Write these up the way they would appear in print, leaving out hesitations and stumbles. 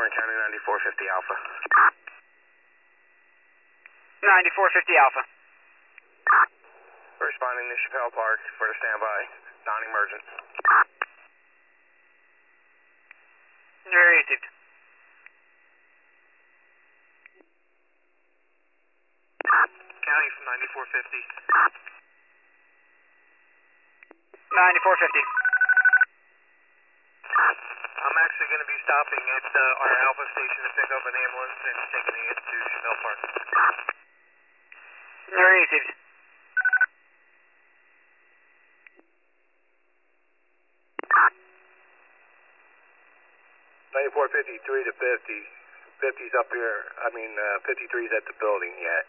County 9450 Alpha. 9450 Alpha. Responding to Chappelle Park for the standby. Non-emergent. Very received. County from 9450. 9450. I'm actually going to be stopping at our Alpha station to pick up an ambulance and taking it to Chappelle Park. Very received. 9450, 3 to 50. 50's up here. 53's at the building yet.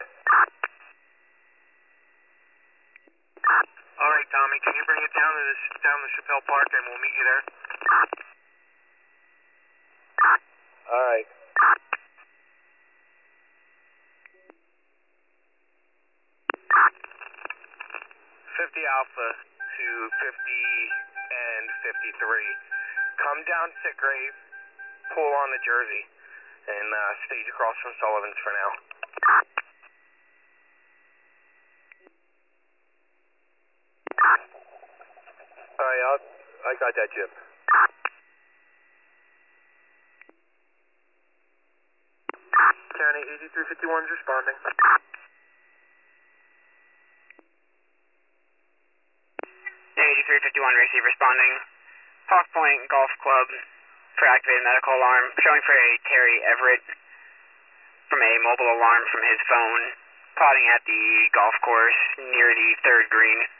All right, Tommy, can you bring it down to Chappelle Park and we'll meet you there? All right. 50 Alpha to 50 and 53. Come down Sitgrave, pull on the Jersey, and stage across from Sullivan's for now. All right, I got that, Jim. County 8351 is responding. 8351 receive responding. Hawk Point Golf Club for activated medical alarm, showing for a Terry Everett from a mobile alarm from his phone, plotting at the golf course near the third green.